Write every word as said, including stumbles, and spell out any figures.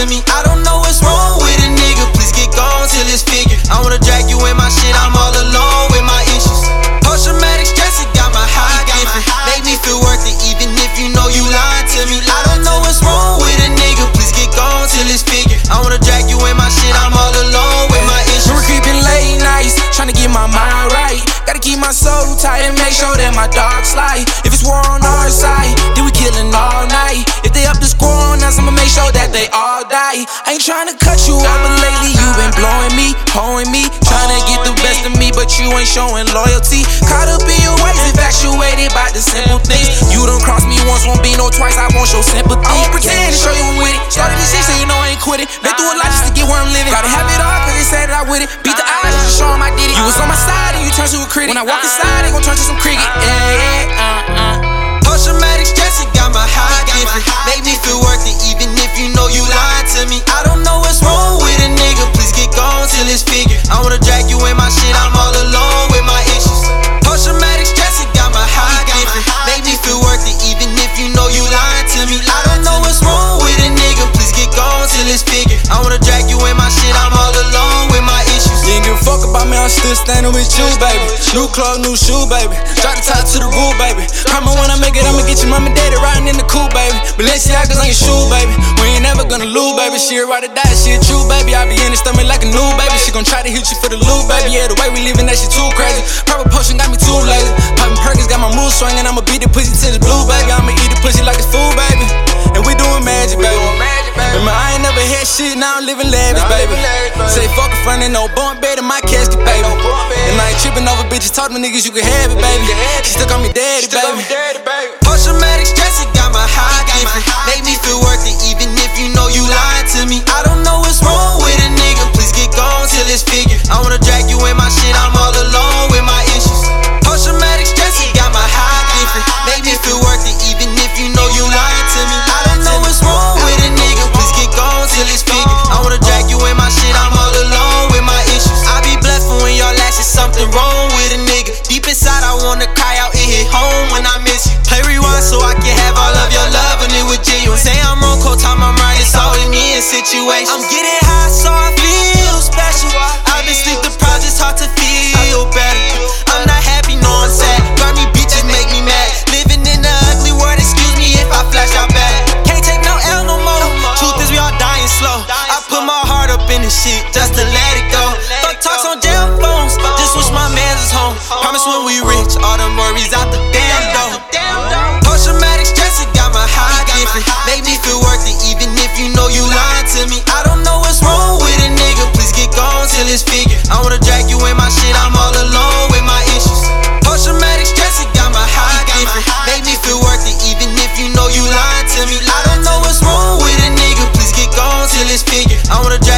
to me. I don't know what's wrong with a nigga, please get gone till it's figured. I wanna drag you in my shit, I'm all alone with my issues. Post-traumatic stress, it got my high different. Make me feel worth it, even if you know you lying to me. I don't know what's wrong with a nigga, please get gone till it's figured. I wanna drag you in my shit, I'm all alone with my issues. We're creeping late nights, trying to get my mind right. Gotta keep my soul tight and make sure that my dogs slide. If it's war on our side, then we killing all night. If they up to score on us, I'ma make sure that they all die. I ain't trying to cut you off, but lately you been blowing me, hoeing me, trying to get the best of me, but you ain't showing loyalty. Caught up in your ways, infatuated by the simple things. You done crossed me once, won't be no twice, I won't show sympathy. I won't pretend to show you I'm with it. Started this shit so you know I ain't quit it. Been through a lot just to get where I'm living. Gotta have it all cause they said that I with it. Beat the odds just to show them I did it. You was on my side and you turned to a critic. When I walk inside, they gon' turn to some cricket. Yeah, yeah, uh, uh. Post-traumatic stress, it got my high different. Make me feel worth it, even if you know you lying to me. I don't know what's wrong with a nigga, please get gone till it's figured. I wanna drag you in my shit, I'm all alone with my issues. Post-traumatic stress, it got my high different. Make me feel worth it, even if you know you lying to me. I don't know what's wrong with a nigga, please get gone till it's figured. I wanna drag you in my shit, I'm all alone with my issues. You ain't give a fuck about me, I'm still standing with you, baby. New clothes, new shoe, baby. Drop the top to the roof, baby. Promise when I make it, I'ma get your mama daddy riding in the coupe, baby. Balenciagas on your shoe, baby. We ain't never gonna lose, baby. She a ride or die, she a true, baby. I be in the stomach like a new baby. She gon' try to hit you for the loot, baby. Yeah, the way we living, that shit too crazy. Purple potion got me too lazy. Poppin' Perkins got my mood swinging. I'ma beat the pussy till it's blue, baby. I'ma eat the pussy like it's food, baby. And we doing magic, baby. Remember, I ain't never had shit, now I'm living lavish, baby. Say fuck a front and no bump bed in my casket, baby. And I ain't tripping over bitches, talk to my niggas, you can have it, baby. She still call me daddy, baby. Post-traumatic stress, it got my high different. Make me feel worth it, even if you know you lying to me. I don't know what's wrong with a nigga, please get gone till it's figured. I wanna drag you in my shit, I'm all alone with my issues. Post-traumatic stress, it got my high different. Make me feel worth it, even if you know you lying to me. I don't know what's wrong with a nigga, please get gone till it's figured. I wanna drag you in my shit, I'm all alone with my issues. I be blessed for when y'all lash, it's something wrong with a nigga. Deep inside, I wanna cry out, it hit home when I miss you. Play rewind so I can have all of your love and it was genuine. Say I'm wrong, cold time I'm right, it's always me in situations. I'm getting high so I feel special. I've been sleep deprived, it's hard to feel better. I'm not happy, no I'm sad. Grimy bitches make me mad. Living in the ugly world, excuse me if I flash out bad. Can't take no L no more. Truth is we all dying slow. I put my heart up in the shit just to let it go. Fuck talks on jail phones, just wish my mans was home. Promise when we rich, all them worries out the damn door. Post-traumatic stress, it got my high different. Make me feel worth it, even if you know you lying to me. I don't know what's wrong with a nigga, please get gone till it's figured. I wanna drag you in my shit, I'm all alone with my issues. Post-traumatic stress, it got my high different. Make me feel worth it, even if you know you lying to me. I don't know what's wrong with a nigga, please get gone till it's figured. I wanna drag